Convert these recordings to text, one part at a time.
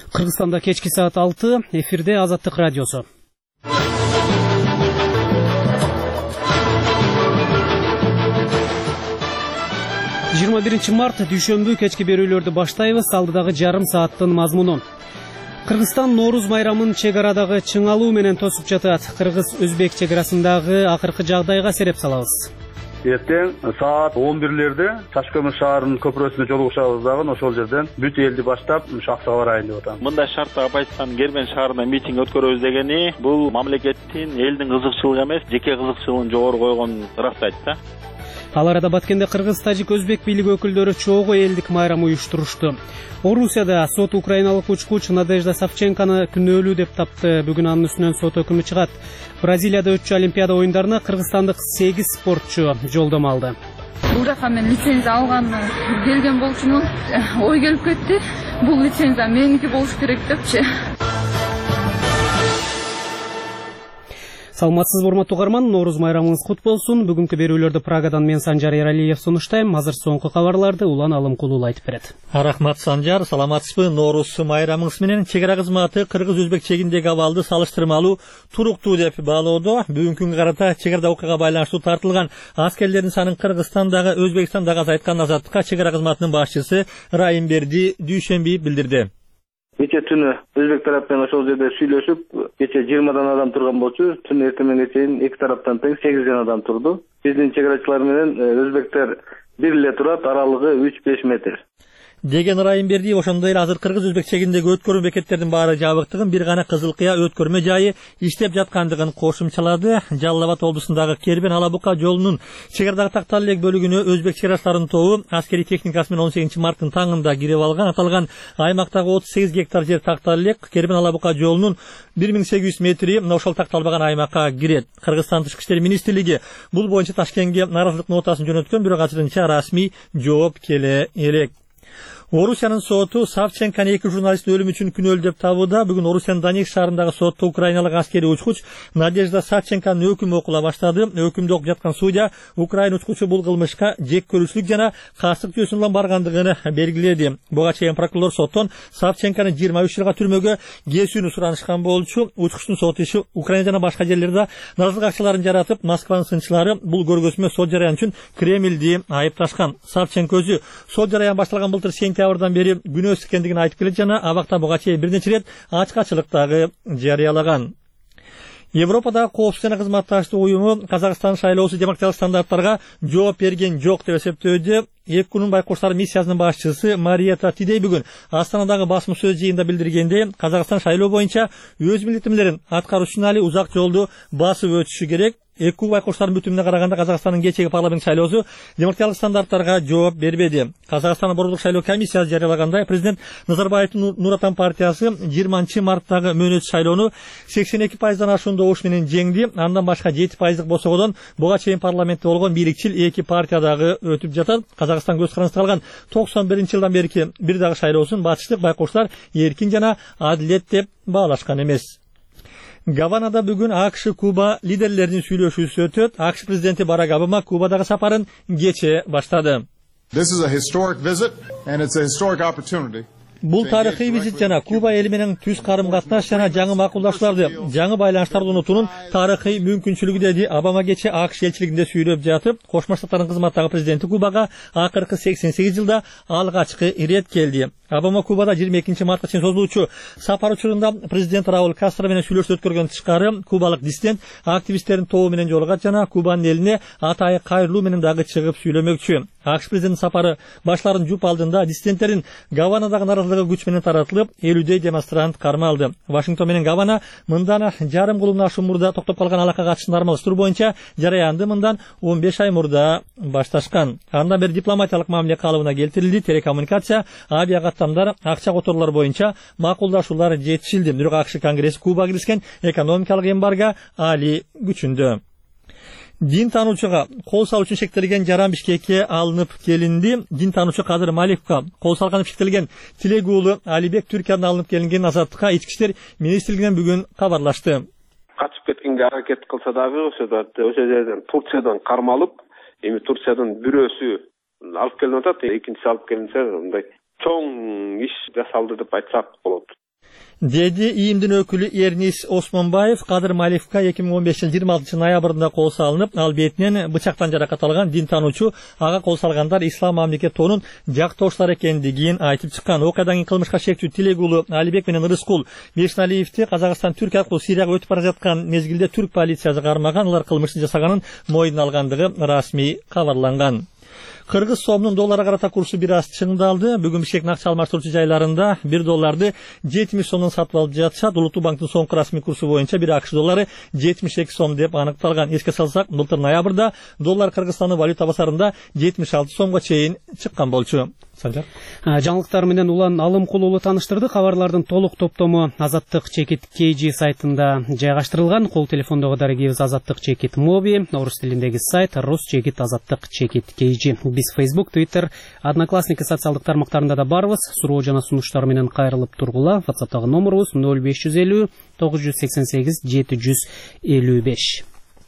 Кыргызстанда кечки саат 6, эфирде Азаттык радиосу. Март дүйшөмбү кечки берүүлөрдү баштайбыз. Алдыдагы жарым сааттын мазмуну. Кыргызстан Норуз майрамын чек арадагы чыңалуу менен тосуп жатат. Кыргыз-Өзбек чек арасындагы акыркы жагдайга сереп салабыз. Эртең саат 11-лерде Ташкөмүр шаарынын көпүрөсүнө жолугушабыз дагы, ошол жерден бүт элди баштап Шаксага барайын деп атам. Мындай шартта Абайстан Кермен шаарында митинг өткөрөбүз дегени бул мамлекеттин, элдин кызыкчылыгы эмес, жеке кызыкчылыгын жогору койгонун ырастайт да. Ал арада Баткенде кыргыз, тажик, өзбек бийлиги өкүлдөрү чогуу элдик майрам уюштурушту. Орусияда сот украиналык учкуч Надежда Савченкону күнөөлүү деп тапты. Бүгүн анын үстүнөн сот өкүмү чыгат. Бразилияда өтчү Олимпиада оюндарына кыргызстандык 8 спортчу жолдомо алды. Бул жака мен лицензия алганды келген болчумун. Ой келип кетти. Бул лицензия меники болуш керек депчи. Саламатсыз урматтуу угарман, Норуз майрамыңыз кут болсун. Бүгүнкү берүүлөрдү Прагадан мен Санжар Эралиев сунуштайм. Азыр соңку кабарларды Улан Алымкулуу айтып берет. Рахмат Санжар, саламатсызбы? Норуз майрамыңыз менен чек ара кызматы кыргыз-өзбек чегиндеги абалды салыштырмалуу туруктуу деп баалоодо. Бүгүнкү күнгө карата чек арада окуяга байланыштуу тартылган аскерлердин санын Кыргызстандагы, Өзбекстандагы азайткан Азаттыкка чек ара кызматынын башчысы Райымберди дүйшөмбү билдирди. Кече түнү Өзбек тарап менен ошол жерде сүйлөшүп, кече 20дан адам турган болчу, түн эртеңге чейин эки тараптан тең 8 адам турду. Биздин чек арачылар менен өзбектер бир эле турат, аралыгы 3-5 метр. Деген Райымберди ошондой эле азыр кыргыз-өзбек чегиндеги өткөрмө бекеттердин баары жабыктыгын, бир гана Кызыл Кыя өткөрмө жайы иштеп жаткандыгын кошумчалады. Жалал Абад облусундагы Кербен Алабука жолунун чек арадагы тактал элек бөлүгүнө өзбек чек арачыларынын тобу аскери техникасы менен 18 марттын таңында кирип алган. Аталган аймактагы 38 гектар жер тактал элек Кербен Алабука жолунун 1800 метри ошол такталбаган аймакка кирет. Кыргызстан Тышкы иштер министрлиги бул боюнча Ташкентке нааразылык нотасын жөнөткөн, бирок азырынча расмий жооп келе элек. Орусиянын соту Савченкону 2 журналисттин өлүмү үчүн күнөөлүү деп табууда. Бүгүн Орусиянын Донецк шаарындагы сотто украиналык аскери учкуч Надежда Савченконун өкүмү окула баштады. Өкүмдү окуп жаткан судья Украин учкучу бул кылмышка жек көрүүчүлүк жана кастык жүйөсүнөн баргандыгын белгиледи. Буга чейин прокурор соттон Савченкону 23 жылга түрмөгө кесүүнү суранышкан болчу. Учкучтун сот иши Украина жана башка жерлерде наразылык акчаларын жаратып, Москванын сынчылары бул көргөзмө сот жарыяны үчүн Кремлди айыпташкан. Савченко өзү сот жарыяны башталган былтыр сентябрдан бери күнөөсүз экендигин айтып келет жана абакта буга чейин бир нече рет ачкачылык дагы жарыялаган. Европадагы коопсуздук жана кызматташтык уюму Казакстан шайлоосу демократиялык стандарттарга жооп берген жок деп эсептөөдө. Эки күнүн байкоштор миссиясынын башчысы Мариета Тидей бүгүн Астанадагы басма сөз жыйынында билдиргенде, Казакстан шайлоо боюнча өз милдеттемелерин аткаруу үчүн али узак жолду басып өтүшү керек. Эки байкоштардын бүтүнүнө караганда Казакстандын кечеги парламент шайлоосу демократиялык стандарттарга жооп бербеди. Казакстан борбордук шайлоо комиссиясы жарыялагандай, президент Назарбаевдин Нур Отан партиясы 20 марттагы мөөнөтсүз шайлоону 82%дан ашуун добуш менен жеңди. Андан башка 7%дык босогодон буга чейин парламентте болгон бийликчил эки партия дагы өтүп жатат. Казакстан көз карандысында калган 91-жылдан берки бир дагы шайлоосун батыштык байкоштор эркин жана адилет деп баалашкан эмес. Гаванада бүгүн АКШ Куба лидерлеринин сүйлөшүүсү өтөт. АКШ президенти Барак Обама Кубадагы сапарын кече баштады. Бул тарыхый визит жана Куба эли менен түз карым-катнаш жана жаңы макулдашууларды, жаңы байланыштарды орнотуунун тарыхый мүмкүнчүлүгү деди Обама кече АКШ элчилигинде сүйлөп жатып. Кошмо Штаттардын кызматтагы президенти Кубага акыркы 88 жылда алгачкы ирет келди. Обама Кубада 22 мартка чейин созулуучу сапар учурунда президент Рауль Кастро менен сүйлөшүп өткөргөн тышкары кубалык диссидент активисттердин тобу менен жолугат жана Кубанын элине атайы кайрылуу менен дагы чыгып сүйлөмөкчү. АКШ президентинин сапары башларын жуп алдында диссиденттердин Гаванадагы наразылыгы күч менен таратылып, 50 демонстрант кармалды. Вашингтон менен Гавана мындан жарым кылымдан ашуун мурда токтоп калган алака катышын нормалдаштыруу боюнча жарыянды мындан 15 ай мурда башташкан. Андан бери дипломатиялык мамиле калыбына келтирилди. Телекоммуникация, авиакаттамдар, акча которуулар боюнча макулдашуулар жетишилди. Бирок АКШ Конгресси Кубага киришкен экономикалык эмбарго али күчүндө. Дин таануучуга кол салуу үчүн шектелген жаран Бишкекке алынып келинди. Дин таануучу Кадыр Маликовго кол салганы шектелген Тилек уулу Алибек Түркиядан алынып келинген Азаттыкка ички иштер министрлигинен бүгүн кабарлашты. Качып кеткенге аракет кылса дагы ошо жерден Турциядан кармалып, эми Турциядын бирөөсү алып келип атат, экинчиси алып келинсе, мындай чоң иш жасалды деп айтсак болот. деди ИИМдин өкүлү Эрнис Осмонбаев. Кадыр Малиевка 2015 26 ноябрында кол салынып, ал бетинен бычактан жаракат алган. Дин таануучу ага кол салгандар ислам мамлекетинин жактоочулары экендигин айтып чыккан. Окуядан кийин кылмышка шектүү Тилек уулу Алибек менен Рыскул Мешналиевди Казакстан Түркия аркылуу Сирияга өтүп бара жаткан мезгилде түрк полициясы кармаган. Алар кылмышты жасаганын мойнуна алгандыгы расмий кабарланган. Кыргыз сомунун долларга карата курсу бир аз чыңдалды. Бүгүн Бишкектин акча алмаштыруучу жайларында 1 долларды 70 сомдон сатып алып жатышат. Улуттук банктын соңку расмий курсу боюнча 1 АКШ доллары 72 сом деп аныкталган. Эске салсак, былтыр ноябрда доллар Кыргызстандын валюта базарында 76 сомго чейин чыккан болчу. Санжар. Жаңылыктар менен Улан Алымкул уулу тааныштырды. Кабарлардын толук топтому Азаттык чекит KG сайтында жайгаштырылган. Кол телефондогу дарегибиз Азаттык чекит Моби, орус тилиндеги сайт Рус чекит Азаттык чекит KG. Биз Facebook, Twitter, Одноклассники социалдык тармактарында да барбыз. Суроо жана сунуштар менен кайрылып тургула. WhatsApp'тагы номерубуз 0550 988 755.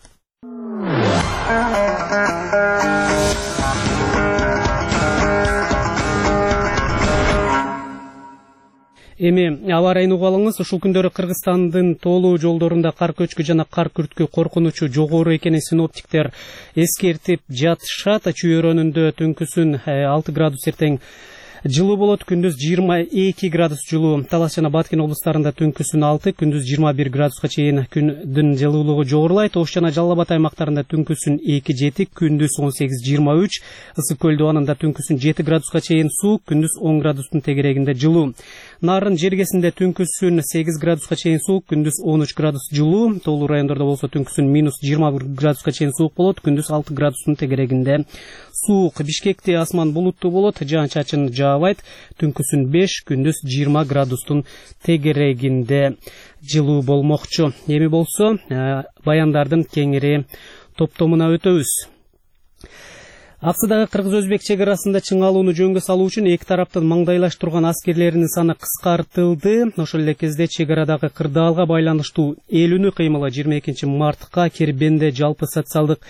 Эми аба ырайын угуп алыңыз. Ушул күндөрү Кыргызстандын тоолуу жолдорунда кар көчкү жана кар күрткү коркунучу жогору экенин синоптиктер эскертип жатышат. Чүйөрөнүндө түнкүсүн 6 градус эртең жылуу болот, күндүз 22 градус жылуу. Талас жана Баткен облустарында түнкүсүн 6, күндүз 21 градуска чейин күндүн жылуулугу жогорулайт. Ош жана Жалал Абад аймактарында түнкүсүн 2-7, күндүз 18-23. Ысык көл дубанында түнкүсүн 7 градуска чейин суук, күндүз 10 градустун тегерегинде жылуу. Нарын жергесинде түнкүсүн 8 градуска чейин суук, күндүз 13 градус жылуу. Тоолуу райондордо болсо түнкүсүн -21 градуска чейин суук болот, күндүз 6 градустун тегерегинде суук. Бишкекте асман булуттуу болот, жаан-чачын жаабайт, түнкүсүн 5, күндүз 20 градустун тегерегинде жылуу болмокчу. Эми болсо баяндардын кеңири топтомуна өтөбүз. Аксыдагы кыргыз-өзбек чек арасында чыңалууну жөнгө салуу үчүн эки тараптын маңдайлаштырган аскерлеринин саны кыскартылды. Ошол эле кезде чек арадагы кырдаалга байланыштуу эл үнү кыймылы 22 мартка Кербенде жалпы социалдык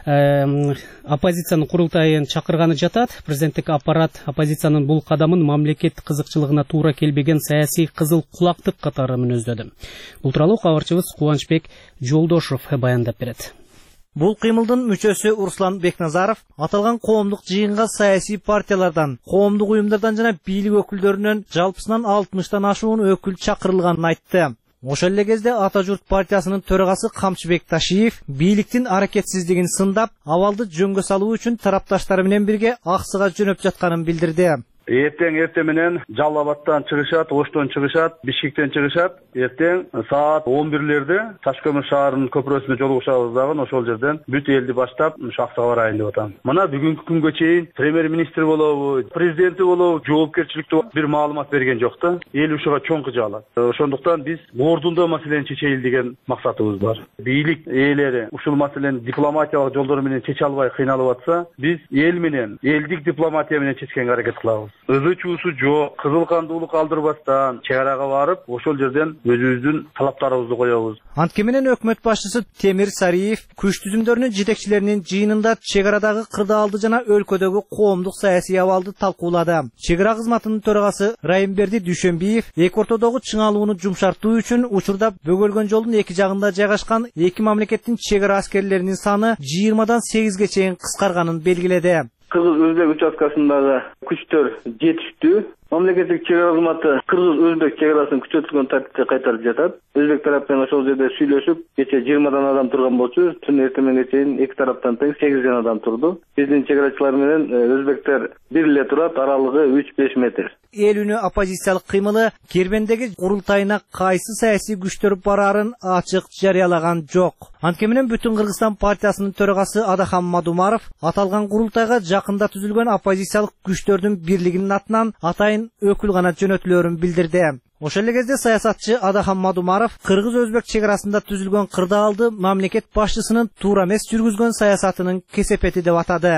оппозициянын курултайын чакырганы жатат. Президенттик аппарат оппозициянын бул кадамын мамлекет кызыкчылыгына туура келбеген саясий кызыл кулактык катары мүнөздөдү. Бул тууралуу кабарчыбыз Кубанычбек Жолдошов баяндап берет. Бул кыймылдын мүчөсү Руслан Бекназаров аталган коомдук жыйынга саясий партиялардан, коомдук уюмдардан жана бийлик өкүлдөрүнөн жалпысынан 60тан ашуун өкүл чакырылганын айтты. Ошол эле кезде Ата журт партиясынын төрагасы Камчыбек Ташиев бийликтин аракетсиздигин сындап, абалды жөнгө салуу үчүн тарапташтары менен бирге Аксыга жөнөп жатканын билдирди. Эртең менен Жалал Абадтан чыгышат, Оштон чыгышат, Бишкектен чыгышат. Эртең саат 11-лерде Ташкөмүр шаарынын көпүрөсүнө жолугушабыз дагы, ошол жерден бүт элди баштап Аксыга барайын деп атам. Мына бүгүнкү күнгө чейин премьер-министр болобу, президенти болобу жоопкерчиликтүү бир маалымат берген жок да. Эл ушуга чоң кыжаалат. Ошондуктан биз ордунда маселени чечели деген максатыбыз бар. Бийлик ээлери ушул маселени дипломатиялык жолдор менен чече албай кыйналып атса, биз эл менен, элдик дипломатия менен чечкенге аракет кылабыз. Ызы-чуусу жок, кызыл кандуулук алдырбастан чек арага барып, ошол жерден өзүбүздүн талаптарыбызды коебуз. Антке менен өкмөт башчысы Темир Сариев күч түзүмдөрүнүн жетекчилеринин жыйынында чек арадагы кырдаалды жана өлкөдөгү коомдук саясий абалды талкуулады. Чек ара кызматынын төрагасы Райымберди Дүйшөнбиев эки ортодогу чыңалууну жумшартуу үчүн учурда бөгөлгөн жолдун эки жагында жайгашкан эки мамлекеттин чек ара аскерлеринин саны 20дан 8ге чейин кыскарганын белгиледи. Кыргыз-өзбек участкасындагы күчтөр жетиштүү. Мамлекеттик чек ара кызматы Кыргыз-өзбек чек арасын күчөтүлгөн тартипте кайтарып жатат. Өзбек тарап менен ошол жерде сүйлөшүп, кече 20дан адам турган болчу, түн эртеменге чейин эки тараптан тең 8 адам турду. Биздин чек арачылар менен өзбектер бир эле турат, аралыгы 3-5 метр. Эл үнү оппозициялык кыймылы Кербендеги курултайына кайсы саясий күчтөр барарын ачык жарыялаган жок. Антке менен Бүтүн Кыргызстан партиясынын төрагасы Адахан Мадумаров аталган курултайга жакында түзүлгөн оппозициялык күчтөрдүн бирлигинин атынан атайын өкүл гана жөнөтүлөрүн билдирди. Ошол эле кезде саясатчы Адахан Мадумаров Кыргыз-өзбек чек арасында түзүлгөн кырдаалды мамлекет башчысынын туура эмес жүргүзгөн саясатынын кесепети деп атады.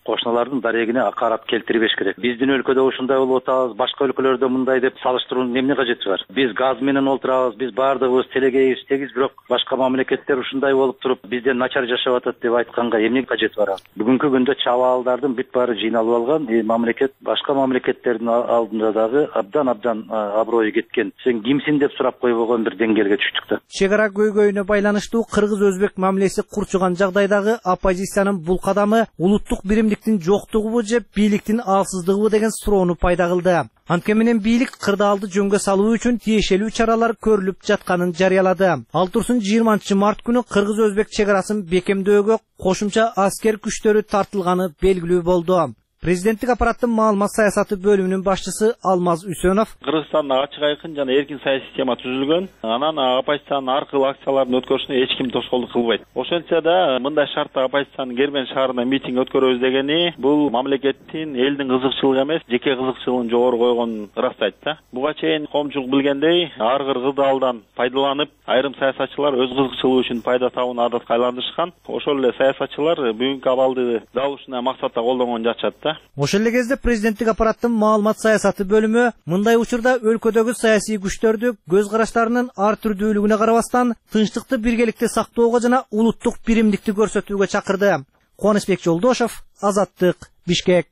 кошуналардын дарегине акарат келтирбеш керек. Биздин өлкөдө ушундай болуп атабыз, башка өлкөлөрдө мындай деп салыштыруунун эмне кажети бар? Биз газ менен олтурабыз, биз баардыгыбыз телегейбиз, тегиз, бирок башка мамлекеттер ушундай болуп туруп бизден начар жашап атат деп айтканга эмне кажети бар? Бүгүнкү күндө чабаалдардын бүт баары жыйналып алган, мамлекет башка мамлекеттердин алдында дагы абдан аброю кеткен. Сен кимсиң деп сурап койбогон бир деңгээлге түштүк да. Чек ара көйгөйүнө байланыштуу кыргыз-өзбек мамилеси курчуган жагдайдагы оппозициянын бул кадамы улуттук биримдиктин жоктугубу же бийликтин алсыздыгыбы деген суроону пайда кылды. Анткени менен бийлик кырдаалды жөнгө салуу үчүн тиешелүү чаралар көрүлүп жатканын жарыялады. Ал турсун 20 март күнү кыргыз-өзбек чек арасын бекемдөөгө кошумча аскер күчтөрү тартылганы белгилүү болду. Президенттик аппараттын маалымат саясаты бөлүмүнүн башчысы Алмаз Үсөнов Кыргызстанда ачык айкын жана эркин саясий система түзүлгөн. Анан оппозициянын ар кыл акцияларын өткөрүшүнө эч ким тоскоолдук кылбайт. Ошентсе да мындай шартта оппозициянын Кербен шаарында митинг өткөрөбүз дегени бул мамлекеттин элдин кызыкчылыгы эмес, жеке кызыкчылыгын жогору койгонун ырастайт да. Буга чейин коомчулук билгендей, ар кыр кырдаалдан пайдаланып, айрым саясатчылар өз кызыкчылыгы үчүн пайда табууну адатка айландырышкан. Ошол эле саясатчылар бүгүнкү абалды дал ушундай максатта колдонгон жатышат да. Ошол эле кезде президенттик аппараттын маалымат саясаты бөлүмү мындай учурда өлкөдөгү саясий күчтөрдү көз караштарынын ар түрдүүлүгүнө карабастан тынчтыкты биргеликте сактоого жана улуттук биримдикти көрсөтүүгө чакырды. Кубанычбек Жолдошов, Азаттык, Бишкек.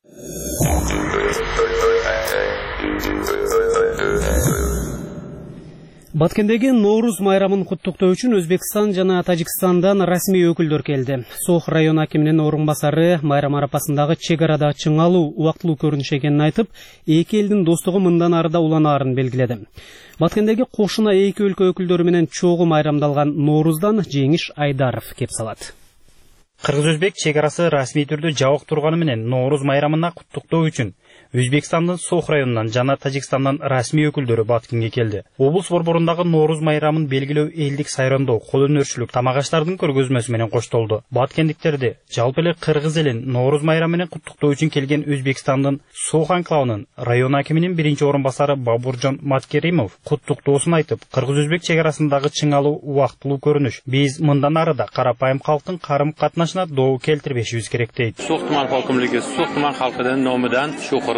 Баткендеги Ноорuz майрамын куттуктоо үчүн Өзбекстан жана Тажикстандан расмий өкүлдөр келди. Сох район акиминин орун басары майрам арапасындагы чек арада чыңалуу убактылуу көрүнүш экенин айтып, эки элдин достугу мындан ары да уланаарын белгиледи. Баткендеги кошуна эки өлкө өкүлдөрү менен чогуу майрамдалган Ноорuzдан Жеңиш Айдаров кеп салат. Кыргыз-өзбек чек арасы расмий түрдө жабык турганы менен Ноорuz майрамына куттуктоо үчүн Өзбекстандын Сох районунан жана Тажикстандан расмий өкүлдөрү Баткенге келди. Облус борборундагы Ноорuz майрамын белгилөө элдик сайрандоо, кол өнөрчүлүк, тамак аштардын көргөзмөсү менен коштолду. Баткендиктерди жалпы эле кыргыз элин Ноорuz майрамы менен куттуктоо үчүн келген Өзбекстандын Сох анклавынын район акиминин биринчи орун басары Бабуржон Маткеримов куттуктоосун айтып, кыргыз-өзбек чек арасындагы чыңалуу убактылуу көрүнүш биз мындан ары да карапайым калктын карым катнашына доо келтирбешибиз керек дейт. Сох туман хокимлиги, Сох туман халкынын номудан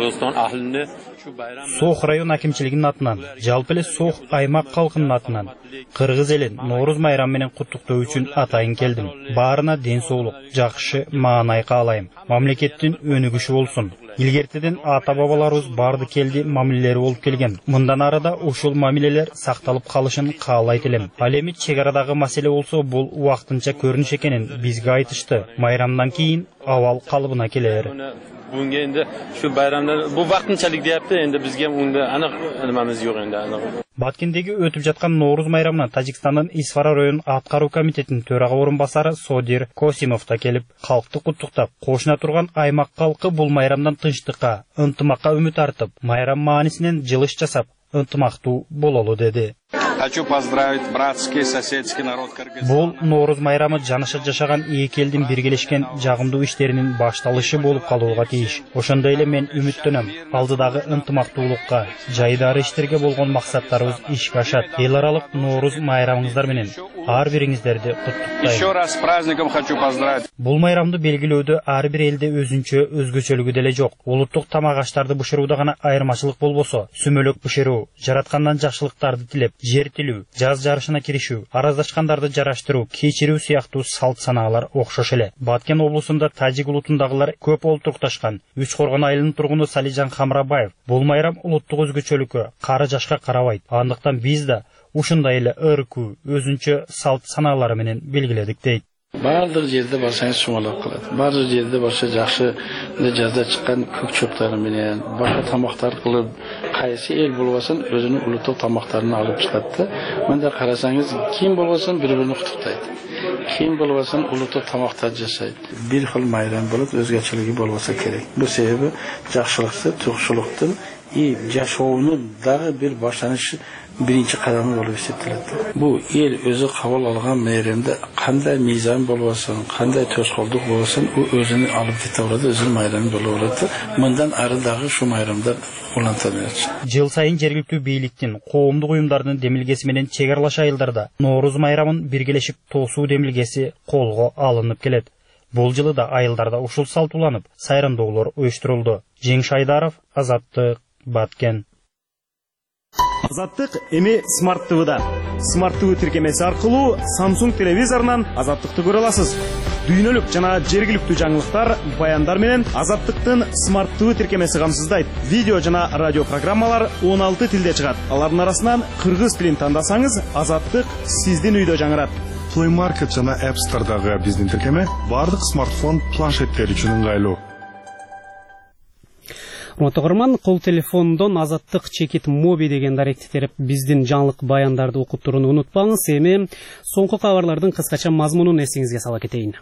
Сох район акимчилигинин атынан, жалпы эле Сох аймак калкынын атынан кыргыз элин Ноорuz майрамы менен куттуктоо үчүн атайын келдим. Баарына ден соолук, жакшы маанай каалайм. Мамлекеттин өнүгүшү болсун. Илгертеден ата бабаларыбыз барды келди мамилелери болуп келген. Мындан ары да ушул мамилелер сакталып калышын каалайт элем. Ал эми чек арадагы маселе болсо бул убактынча көрүнүш экенин бизге айтышты. Майрамдан кийин абал калыбына келер. Bunga endi shu bayramda bu vaqtinchalik deyapti, endi bizga unda aniq nimamiz yo'q endi. Баткендеги өтүп жаткан Ноорuz майрамына Тажикстандын Исфара район аткаруу комитетинин төрага орун басары Содир Косимов да келип, калкты куттуктап, кошуна турган аймак калкы бул майрамдан тынчтыкка, ынтымакка үмүт артып, майрам маанисинен жылыш жасап, ынтымактуу бололу деди. Хочу поздравить братский соседский народ Кыргызстана. Бул Ноорuz майрамы жанаша жашаган эки элдин биргелешкен жагымдуу иштеринин башталышы болуп калууга тийиш. Ошондой эле мен үмүттөнөм. Алдыдагы ынтымактуулукка, жайдары иштерге болгон максаттарыбыз ишке ашат. Эл аралык Ноорuz майрамыңыздар менен ар бириңиздерди куттуктайм. Еще раз с праздником хочу поздравить. Бул майрамды белгилөөдө ар бир элде өзүнчө өзгөчөлүгү деле жок. Улуттук тамак аштарды бышырууда гана айырмачылык болбосо, сүмөлөк бышыруу, жараткандан жакшылыктарды тилеп, жертилүү, жаз жарышына киришүү, араздашкандарды жараштыруу, кечирүү сыяктуу салт санаалар окшош эле. Баткен облусунда тажик улутундагылар көп олтурукташкан. Үч Коргон айылынын тургуну Салижан Хамрабаев бул майрам улуттук өзгөчөлүккө, кары жашка карабайт. Андыктан биз да ушундай эле ыркуу, өзүнчө салт санаалары менен белгиледик дейт. Бардыр жерде барсаңыз чоңолоп калат. Бардыр жерде барса жакшы жазда чыккан көк чөптөр менен, башка тамактар кылып, кайсы эл болбосун өзүнүн улуттук тамактарын алып чыгат да. Мында карасаңыз ким болбосун бири-бирин куттуктайт. Ким болбосун улуттук тамактар жасайт. Бир хил майрам болуп, өзгөчөлүгү болбосо керек. Бул себеби жакшылыкты, турукчулуктун жашоонун дагы бир баштанышы биринчи кадамы болуп эсептелет. Бу эл өзү кабыл алган майрамда кандай мыйзам болбосун, кандай тоскоолдук болбосун, у өзүнү алып кете алат, өзүнүн майрамы болуп алат. Мындан ары дагы ушу майрамдар уланта берет. Жыл сайын жергиликтүү бийликтин, коомдук уюмдардын демилгеси менен чек аралаш айылдарда Ноорuz майрамын биргелешип тоосуу демилгеси колго алынып келет. Бул жылы да айылдарда ушул салт уланып, сайрандоолор уюштурулду. Жеңиш Айдаров, Азаттык, Баткен. Азаттык эми Smart TV-да. Smart TV тиркемеси аркылуу Samsung телевизорунан Азаттыкты көрө аласыз. Дүйнөлүк жана жергиликтүү жаңылыктар, баяндар менен Азаттыктын Smart TV тиркемеси камсыздайт. Видео жана радио программалар 16 тилде чыгат. Алардын арасынан кыргыз тилин тандасаңыз, Азаттык сиздин үйдө жаңырат. Play Market жана App Store'дагы биздин тиркеме бардык смартфон планшеттер үчүн ыңгайлуу. Мотогорман кол телефондон Азаттык чекит моби деген даректи терип биздин жаңылык баяндарды окуп турууну унутпаңыз. Эми соңку кабарлардын кыскача мазмунун эсиңизге сала кетейин.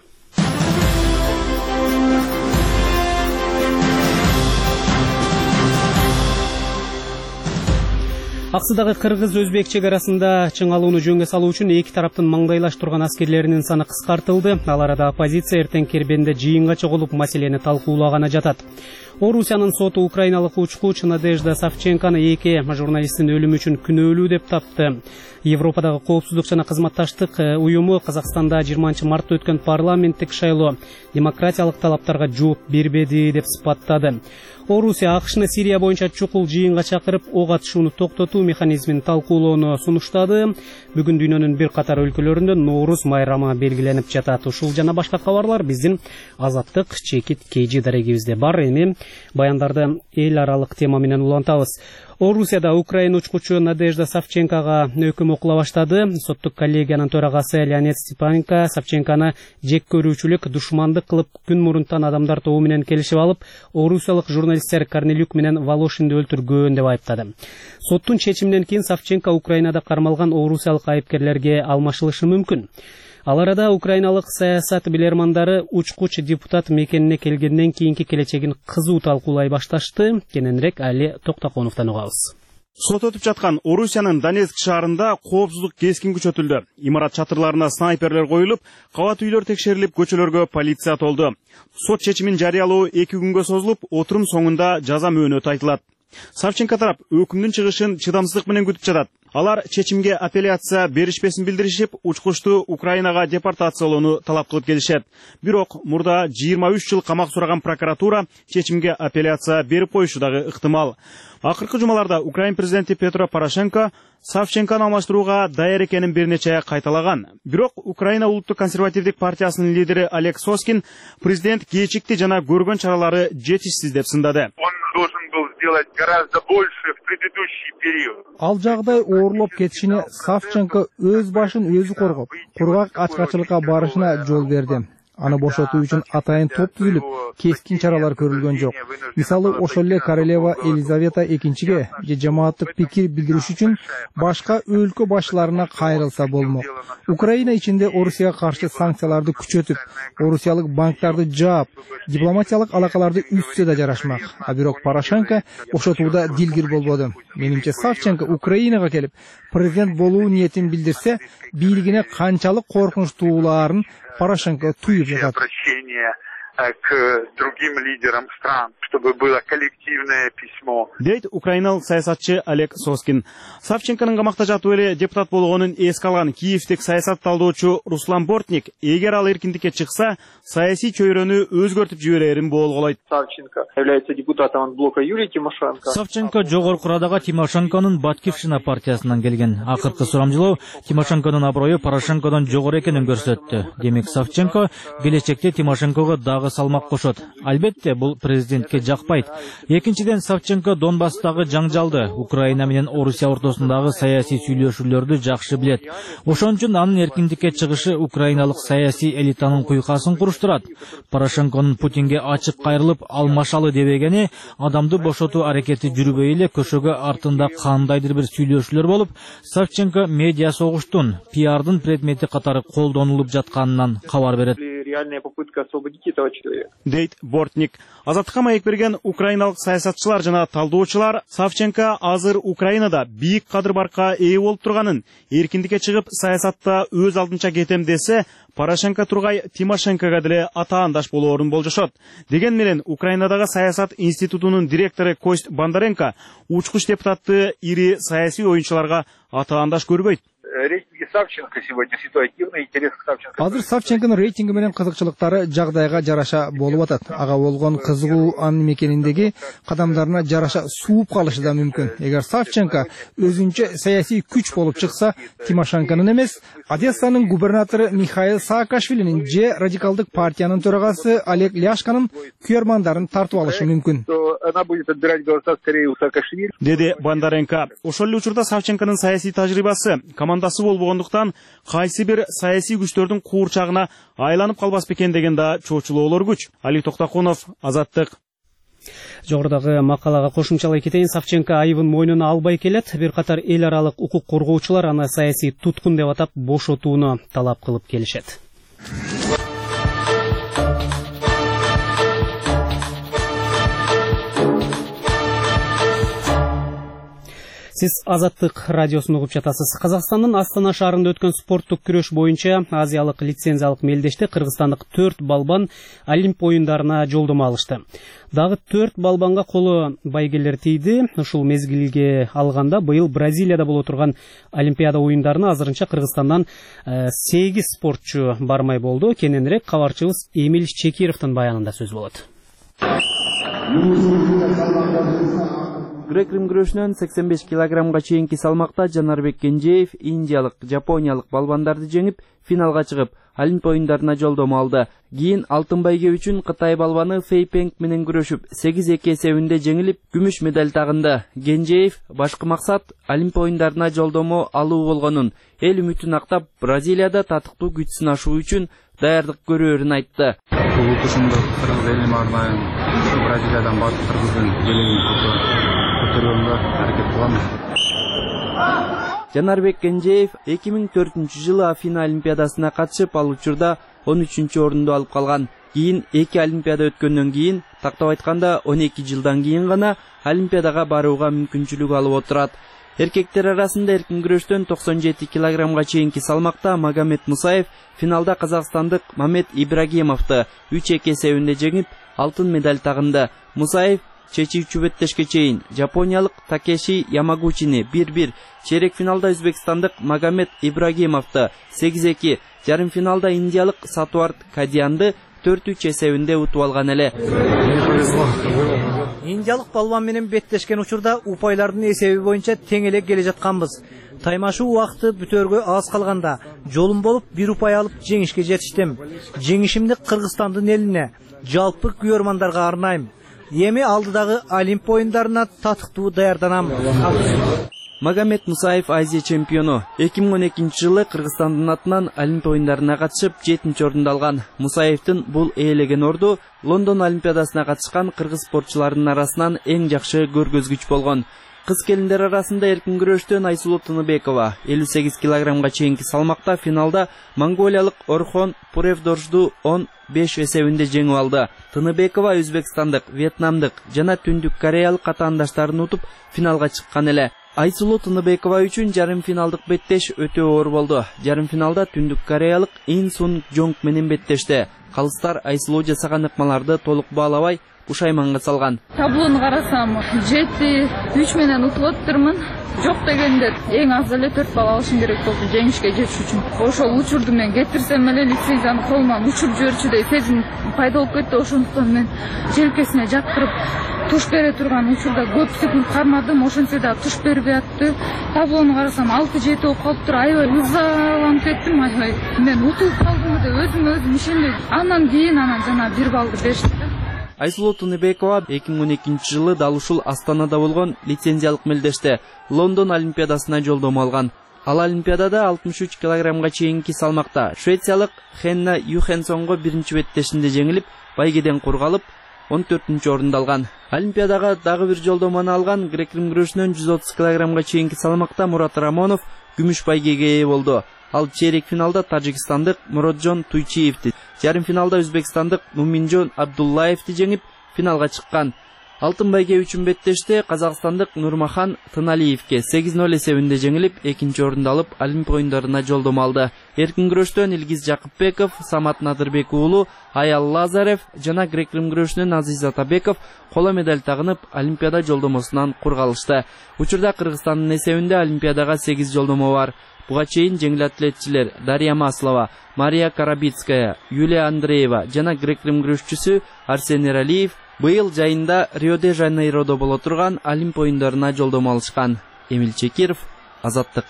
Аксыдагы кыргыз-өзбек чек арасында чыңалууну жөнгө салуу үчүн эки тараптын маңдайлаш турган аскерлеринин саны кыскартылды. Ал арада оппозиция эртең Кербенде жыйынга чогулуп маселени талкуулаганы жатат. Орусиянын соту украиналык учкуч Надежда Савченканы эки журналисттин өлүмү үчүн күнөөлүү деп тапты. Европадагы коопсуздук жана кызматташтык уюму Казакстанда 20 мартта өткөн парламенттик шайлоо демократиялык талаптарга жооп бербеди деп сыпаттады. Орусия АКШны Сирия боюнча чукул жыйынга чакырып, ок атышууну токтотуу механизмин талкуулоону сунуштады. Бүгүн дүйнөнүн бир катар өлкөлөрүндө Ноорuz майрамы белгиленип жатат. Ушул жана башка кабарлар биздин Азаттык чекит KG дарегибизде бар. Эми баяндарды эл аралык тема менен улантабыз. Орусияда Украина учкучу Надежда Савченкага өкүм окула баштады. Соттук коллегиянын төрагасы Леонид Степаненко Савченканы жек көрүүчүлүк, душмандык кылып күн мурунтан адамдар тобу менен келишип алып, орусиялык журналисттер Корнелюк менен Волошинди өлтүргөн деп айыптады. Соттун чечиминен кийин Савченко Украинада кармалган орусиялык айыпкерлерге алмашылышы мүмкүн. Ал арада украиналык саясат билермандары учкуч депутат мекенине келгенден кийинки келечегин кызуу талкуулай башташты. Кененирээк Али Токтоконовдон угабыз. Сот өтүп жаткан Орусиянын Донецк шаарында коопсуздук кескин күчөтүлдү. Имарат чатырларына снайперлер коюлуп, кабат үйлөр текшерилип, көчөлөргө полиция толду. Сот чечимин жарыялоо 2 күнгө созулуп, отурум соңунда жаза мөөнөтү айтылат. Савченко тарап өкүмдүн чыгышын чыдамсыздык менен күтүп жатат. Алар чечимге апелляция беришпесин билдиришип, учкучту Украинага депортациялоону талап кылып келишет. Бирок мурда 23 жыл камак сураган прокуратура чечимге апелляция берип коюшу дагы ыктымал. Акыркы жумаларда Украин президенти Петро Порошенко Савченканы алмаштырууга даяр экенин бир нече кайталаган. Бирок Украина улуттук консервативдик партиясынын лидери Олег Соскин президент кечикти жана көргөн чаралары жетишсиз деп сындады. Ал жагдай оорлоп кетишине Савченко өз башын өзү коргоп, кургак ачкачылыкка барышына жол берди. Аны бошотуу үчүн атайын топ түзүлүп, кескин чаралар көрүлгөн жок. Мисалы, ошол эле королева Елизавета экинчиге же жамааттык пикир билдириш үчүн башка өлкө башчыларына кайрылса болмок. Украина ичинде Орусияга каршы санкцияларды күчөтүп, орусиялык банктарды жаап, дипломатиялык алакаларды үзсө да жарашмак. А бирок Порошенко бошотууда дилгир болбоду. Менимче Савченко Украинага келип, президент болуу ниетин билдирсе, бийлигине канчалык коркунучтууларын Порошенко туюп жатат. К другим лидерам стран, чтобы было коллективное письмо. Дейт украиналык саясатчы Олег Соскин. Савченконун камакта жатуу эле депутат болгонун эске алган Киевтик саясат талдоочу Руслан Бортник, эгер ал эркиндикке чыкса, саясий чөйрөнү өзгөртүп жиберерин боолголойт. Савченко является депутатом от блока Юлии Тимошенко. Савченко жогорку Радага Тимошенконун Батькивщина партиясынан келген. Акыркы сурамжылоо Тимошенконун аброю Порошенкодон жогору экенин көрсөттү. Демек Савченко келечекте Тимошенкого дагы салмак кошот. Албетте, бул президентке жакпайт. Экинчиден, Савченко Донбасстагы жаңжалды, Украина менен Орусия ортосундагы саясий сүйлөшүүлөрдү жакшы билет. Ошон үчүн анын эркиндикке чыгышы украиналык саясий элитанын куйкасын куруштурат. Порошенконун Путинге ачык кайрылып алмашалы дебегени, адамды бошотуу аракети жүрбөй эле көшөгө артында кандайдыр бир сүйлөшүүлөр болуп, Савченко медиа согуштун, пиардын предмети катары колдонулуп жатканынан кабар берет. Реальная попытка освободить этого человека. Дейт Бортник. Азаттыкка маек берген украиналык саясатчылар жана талдоочулар Савченко азыр Украинада бийик кадыр-баркка ээ болуп турганын, эркиндикке чыгып саясатта өз алдынча кетем десе, Порошенко тургай Тимошенкога деле атаандаш болоорун болжошот. Деген менен Украинадагы саясат институтунун директору Кость Бондаренко учкуч депутатты ири саясий оюнчуларга атаандаш көрбөйт. Речь Савченко сегодня ситуативный, интерес к Савченко. Азыр Савченконун рейтинги менен кызыкчылыктары жагдайга жараша болуп атат. Ага болгон кызыгуу анын мекениндеги кадамдарына жараша сууп калышы да мүмкүн. Эгер Савченко өзүнчө саясий күч болуп чыкса, Тимошенконун эмес, Одессанын губернатору Михаил Саакашвилинин же радикалдык партиянын төрагасы Олег Ляшканын күйөрмандарын тартып алышы мүмкүн. Она будет отбирать голоса скорее у Саакашвили. Деди Бондаренко. Ошол эле учурда Савченконун саясий тажрыйбасы, командасы болбогондуктан кайсы бир саясий күчтөрдүн куурчагына айланып калбас бекен деген да чоочулоолор күч. Али Токтакунов, Азаттык. Жогорудагы макалага кошумчалай кетейин. Савченко айыбын мойнуна албай келет. Бир катар эл аралык укук коргоочулар аны саясий туткун деп атап бошотууну талап кылып келишет. Сиз Азаттык радиосун угуп жатасыз. Казакстандын Астана шаарында өткөн спорттук күрөш боюнча азиялык лицензиялык мелдеште кыргызстандык 4 балбан Олимп оюндарына жолдомо алышты. Дагы 4 балбанга колу байгелер тийди. Ушул мезгилге алганда быйыл Бразилияда боло турган Олимпиада оюндарына азырынча Кыргызстандан 8 спортчу бармай болду. Кененирээк кабарчыбыз Эмиль Чекировдун баянында сөз болот. Грек-рим күрөшүнөн 85 килограммга чейинки салмакта Жанарбек Кенжеев индиялык, жапониялык балбандарды жеңип, финалга чыгып, Олимп оюндарына жолдомо алды. Кийин алтын байге үчүн Кытай балбаны Фэй Пенг менен күрөшүп, 8-2 эсебинде жеңилип, күмүш медаль тагынды. Кенжеев башкы максат Олимп оюндарына жолдомо алуу болгонун, эл үмүтүн актап, Бразилияда татыктуу күч сынашуу үчүн даярдык көрөөрүн айтты. Бул утушумду кыргыз элиме арнайым, Бразилиядан барып кыргыздын желегин көтөргөнгө аракет кылам. Жанарбек Кенжеев 2004-жылы Афина Олимпиадасына катышып, ал учурда 13-орунду алып калган. Кийин 2 Олимпиада өткөндөн кийин, тактап айтканда 12 жылдан кийин гана Олимпиадага барууга мүмкүнчүлүк алып отурат. Эркектер арасында эркин күрөштөн 97 килограммга чейинки салмакта Магомед Мусаев финалда казакстандык Мамед Ибрагимовду 3-2 эсебинде жеңип, алтын медаль тагынды. Мусаев чечүүчү беттешке чейин жапониялык Такеши Ямагучини 1-1, чейрек финалда өзбекстандык Магомед Ибрагимовду 8-2, жарым финалда индиялык Сатуарт Кадиянды 4-3 эсебинде утуп алган эле. Индиялык балбан менен беттешкен учурда упайлардын эсеби боюнча тең эле келе жатканбыз. Таймашуу убакыты бүтөргө аз калганда жолум болуп бир упай алып жеңишке жетиштим. Жеңишимди Кыргызстандын элине, жалпы күйөрмандарга арнайм. Эми алдыдагы Олимп оюндарына татыктуу даярданам. Магомед Мусаев Азия чемпиону. 2012-жылы Кыргызстандын атынан Олимп оюндарына катышып 7-орунду алган. Мусаевдин бул ээлеген орду Лондон Олимпиадасына катышкан кыргыз спортчуларынын арасынан эң жакшы көргөзгүч болгон. Кыз келиндер арасында эркин күрөштөн Айсулу Тыныбекова 58 килограммга чейинки салмакта финалда монголиялык Орхон Пуревдоржду 10-5 эсебинде жеңип алды. Тыныбекова өзбекстандык, вьетнамдык жана түндүк кореялык катаандаштарын утуп финалга чыккан эле. Айсулу Тыныбекова үчүн жарым финалдык беттеш өтө оор болду. Жарым финалда түндүк кореялык Ин Сун Жонг менен беттешти. Калыстар Айсулу жасаган ыкмаларды толук баалабай ушайманга салган. Таблону карасам 7-3 менен утуп отурмун. Жок дегенде эң аз эле 4 балл алышым керек болду жеңишке жетиш үчүн. Ошол учурду мен кетирсем эле лицензияны колуман учуруп жиберчүдөй сезим пайда болуп кетти. Ошондуктан мен желкесине жаптырып туш бере турган учурда көп секунд кармадым. Ошентсе да туш бербей атты. Таблону карасам 6-7 болуп калыптыр. Аябай ызаланып кеттим. Аябай мен утуп калдым деп өзүм ишенбей. Андан кийин жана 1 баллды беришти. Айсулу Тыныбекова 2012-жылы дал ушул Астанада болгон лицензиялык мелдеште Лондон Олимпиадасына жолдомо алган. Ал Олимпиадада 63 килограммга чейинки салмакта швециялык Хенна Юхенсонго биринчи беттешинде жеңилип, байгеден кургалып, 14-орунду алган. Олимпиадага дагы бир жолдомону алган грек-рим күрөшүнөн 130 килограммга чейинки салмакта Мурат Рамонов күмүш байгеге ээ болду. Ал чейрек финалда тажикстандык Муроджон Туйчиевди, жарым финалда өзбекстандык Муминжон Абдуллаевди жеңип, финалга чыккан. Алтын байге үчүн беттеште казакстандык Нурмахан Тыналиевке 8-0 эсебинде жеңилип, экинчи орунду алып, Олимпия оюндарына жолдомо алды. Эркин күрөштөн Илгиз Жакыпбеков, Самат Надырбек уулу, Аял Лазарев жана грек-рим күрөшүнөн Азиз Атабеков коло медаль тагынып, Олимпиада жолдомосунан кур калышты. Учурда Кыргызстандын эсебинде Олимпиадага 8 жолдомо бар. Буга чейин жеңил атлетчилер Дарья Маслова, Мария Карабицкая, Юлия Андреева жана грек-рим күрөшчүсү Арсений Ралиев быйыл жайында Рио-де-Жанейродо боло турган Олимпия оюндарына жолдомо алышкан. Эмил Чекиров, Азаттык.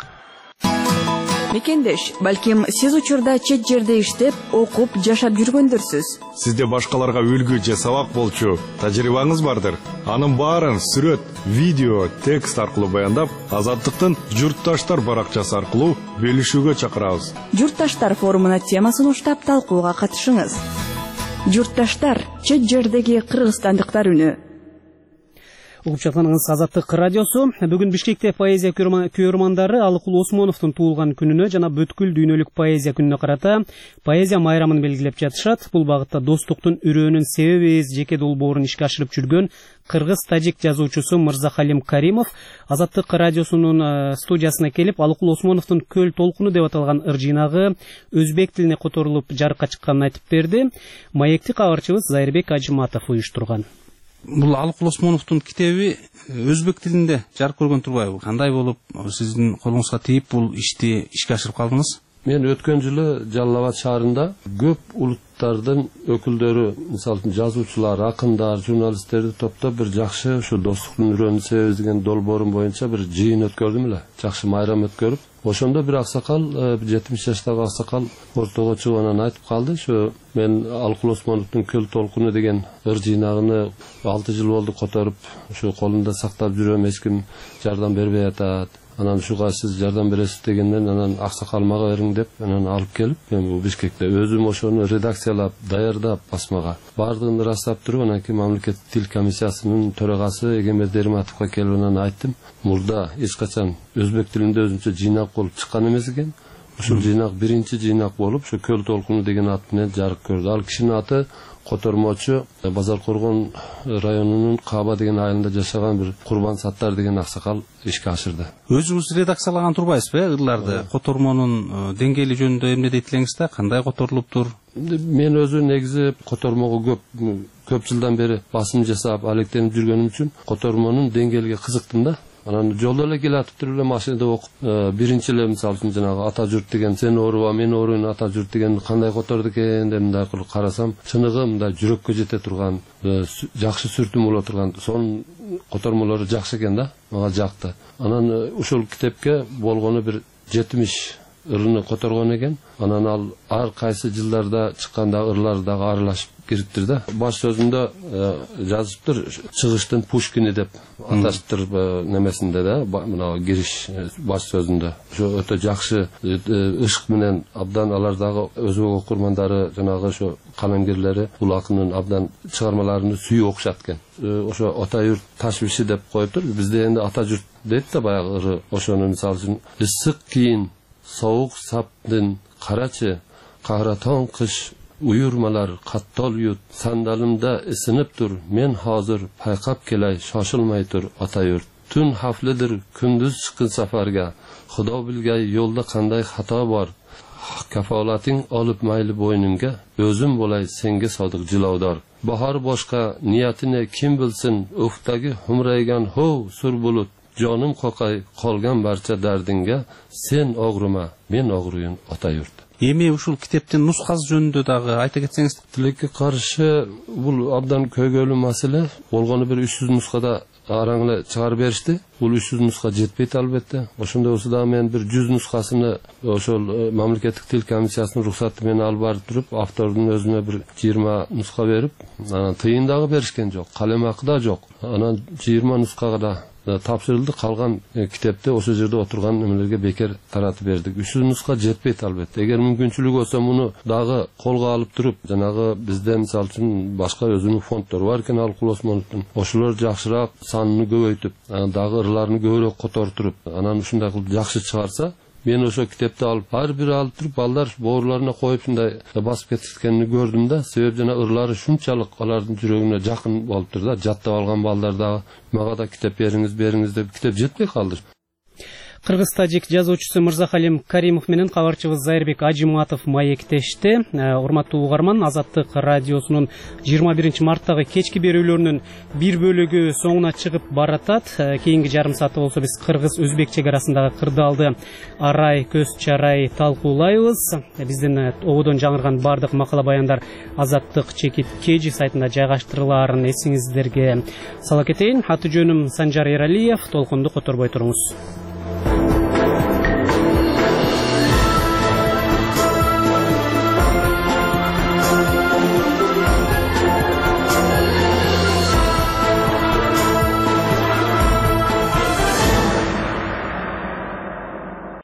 Мекендеш, балким сиз учурда чет жерде иштеп, окуп, жашап жүргөндүрсүз. Сизде башкаларга үлгү же сабак болчу тажрыйбаңыз бардыр. Анын баарын сүрөт, видео, текст аркылуу баяндап, Азаттыктын Журтташтар баракчасы аркылуу бөлүшүүгө чакырабыз. Журтташтар форумуна темасын уштап талкууга катышыңыз. Журтташтар, чет жердеги кыргызстандыктар үнү. Угуп жатканыңыз Азаттык радиосу. Бүгүн Бишкекте поэзия көрөрмандары Алыкул Осмоновдун туулган күнүнө жана бүткүл дүйнөлүк поэзия күнүнө карата поэзия майрамын белгилеп жатышат. Бул багытта достуктун үрөөнүн себебиз жеке долбоорун ишке ашырып жүргөн кыргыз-тажик жазуучусу Мырзахалим Каримов Азаттык радиосунун студиясына келип, Алыкул Осмоновдун Көл толкуну деп аталган ыр жыйнагы өзбек тилине которулуп жарыкка чыкканын айтып берди. Маекти кабарчыбыз Зайырбек Ажыматов уюштурган. Бул Алыкул Осмоновдун китеби өзбек тилинде жарык көргөн турбайбы? Кандай болуп сиздин колуңузга тийип бул ишти ишке ашырып калдыңыз? Мен өткөн жылы Жалал Абад шаарында көп улуттардын өкүлдөрү, мисалы жазуучулар, акындар, журналисттерди топтоп бир жакшы ушу достуктун үрөөнүн себеби деген долбоорум боюнча бир жыйын өткөрдүм эле. Жакшы майрам өткөрүп, ошондо бир аксакал, 70 жаштагы аксакал ортого чыгып анан айтып калды, ушу мен Алыкул Осмоновдун Көл толкуну деген ыр жыйнагыны 6 жыл болду которуп, ушу колунда сактап жүрөм, эч ким жардам бербей атат. Анан ушуга сиз жардам бересиз дегенден анан аксакал мага бериң деп анан алып келип, мен Бишкекте өзүм ошону редакциялап, даярдап басмага бардыгын ырастап туруп, анан кийин мамлекеттик тил комиссиясынын төрагасы Эгембер Дерматовго келип анан айттым, мурда эч качан өзбек тилинде өзүнчө жыйнак болуп чыккан эмес экен. Ушул жыйнак биринчи жыйнак болуп, ушу Көл толкуну деген ат менен жарык көрдү. Ал кишинин аты котормочу Базаркоргон районунун Каба деген айылында жашаган бир Курбан Саттар деген аксакал ишке ашырды. Өзүңүз редакциялаган турбайсызбы ырларды? Котормонун деңгээли жөнүндө эмне дейт элеңиз да? Кандай которулуптур? Мен өзү негизи котормого көп жылдан бери басым жасап, алектенип жүргөнүм үчүн котормонун деңгээлиге кызыктым да. Анан жолдо эле келатып туруп эле машинада окуп, биринчи эле мисалы үчүн жанагы ата журт деген сен ооруба, мен ооруйн ата журт деген кандай которду экен деп мындай кылып карасам, чыныгы мындай жүрөккө жете турган, жакшы сүртүм боло турган, сонун котормолору жакшы экен да, мага жакты. Анан ушул китепке болгону бир 70 ырыны которгон экен. Анан ал ар кайсы жылдарда чыкканда ырлар дагы аралашып кириптир да. Баш сөзүндө жазыптыр, чыгыштын Пушкини деп аташыптыр немесинде да, мына кириш баш сөзүндө. Ошо өтө жакшы ышык менен абдан алар дагы өзбек окурмандары, жанагы ошо калемгерлери бул акындын абдан чыгармаларын сүйүп окушат экен. Ошо ата юрт ташбиши деп коюптур. Бизде энди ата журт дейт да баягы ыры. Ошону мисалы үчүн ысык кийин soğuk sapdın karaçı, kahraton kış uyurmalar kattol yut, sandalımda ısınıp dur, men hazır paykap kelay şaşılmay tur ata yurt. Tün haflidir, kündüz çıkın safarga, Xudo bilgay yolda kanday hata var, kafolating olib mayli boynunga, özüm bolay senga sodiq jilovdor. Bahar boshqa, niyatini kim bilsin, ufqdagi humraygan hov sur bulut, Canım kokay qolgan barcha dardinga, sen og'rima, men og'ruyun ota yurt. Эми ушул китептин нускасы жөнүндө дагы айта кетсеңиз. Тилекке каршы бул абдан көйгөйлүү маселе. Болгону бир 300 нускада араң эле чыгарып беришти. Бул 300 нуска жетпейт албетте. Ошондой болсо да мен бир 100 нускасыны ошол мамлекеттик тил комиссиясынын уруксаты менен алып барып туруп, автордун өзүнө бир 20 нуска берип, анан тыйын дагы беришкен жок, калем акы да жок. Анан 20 нускага да тапшырылды, калган китепти ошол жерде отурган немелерге бекер таратып бердик. 300 нуска жетпейт албетте. Эгер мүмкүнчүлүк болсо муну дагы колго алып туруп, жанагы бизде мисалы үчүн башка өзүнүн фонддору бар экен Алыкул Осмоновдун. Ошолор жакшыраак санын көбөйтүп, дагы ырларын көбүрөөк которуп туруп, анан ушундай кылып жакшы чыгарса, мен ошо китепти алып ар бир алып туруп балдар боорларына коюп ушундай басып кетишкенин көрдүм да. Себеби жана ырлары шунчалык алардын жүрөгүнө жакын болуптур да. Жаттап алган балдар дагы мага да китеп бериңиз деп китеп жетпей калды. Кыргыз-тажик жазуучусу Мырзахалим Каримов менен кабарчыбыз Зайырбек Ажиматов маектешти. Урматтуу угарман, Азаттык радиосунун 21 марттагы кечки берүүлөрүнүн бир бөлүгү соңуна чыгып баратат. Кийинки жарым саатта болсо биз кыргыз-өзбек чек арасындагы кырдаалды арай көз чарай талкуулайбыз. Биздин ободон жаңырган бардык макала баяндар Азаттык чекит кежи сайтында жайгаштырылаарын эсиңиздерге сала кетейин. Аты жөнүм Санжар Эралиев. Толкунду которбой туруңуз.